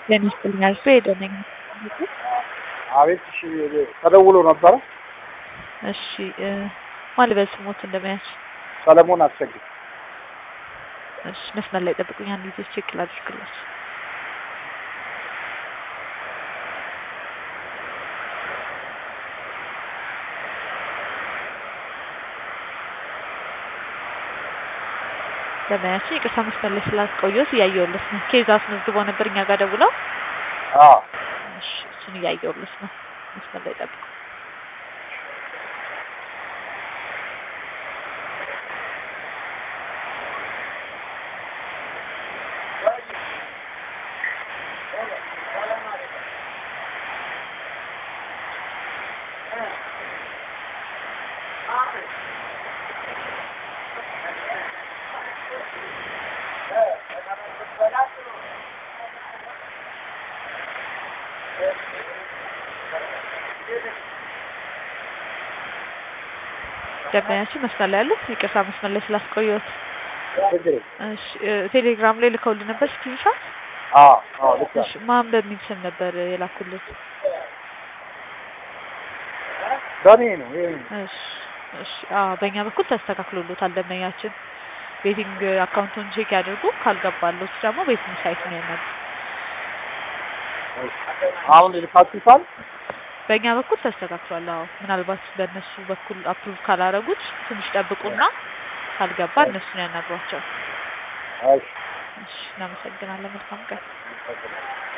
ለሚስጥልኛል ፈይደነኝ አቤት እሺ ተደውሎ ነበር እሺ ማልበስ ሞት እንደማያች ሰለሞን አሰግድ እሺ መስመር ላይ ጠብቁኝ አንድ ጊዜ ቼክ ላድርግላችሁ ለማያች ይቅርታ መስመር ላይ ስላስቆየሁት እያየሁልሽ ነው ኬዝ አስመዝግቦ ነበር እኛ ጋር ደውለው እሺ እሱን እያየሁልሽ ነው መስመር ላይ ጠብቁ ደበኛችን መስመር ላይ ያለው ይቅርታ መስመር ላይ ስላስቆየሁት እሺ ቴሌግራም ላይ ልከውልኝ ነበር ስክሪንሾት እሺ ማን በሚል ስም ነበር የላኩልት ዳኒ ነው እሺ በእኛ በኩል ተስተካክሎልታል ደበኛችን ቤቲንግ አካውንቱን ቼክ ያድርጉ ካልገባሉት ደግሞ ቤቲንግ ሳይት ነው ያለው አሁን ልፋቱታል በእኛ በኩል ተስተካክሏል ምናልባት በእነሱ በኩል አፕሩቭ ካላረጉት ትንሽ ጠብቁና ካልገባ እነሱን ያናግሯቸው እሺ እናመሰግናለን መልካም ቀን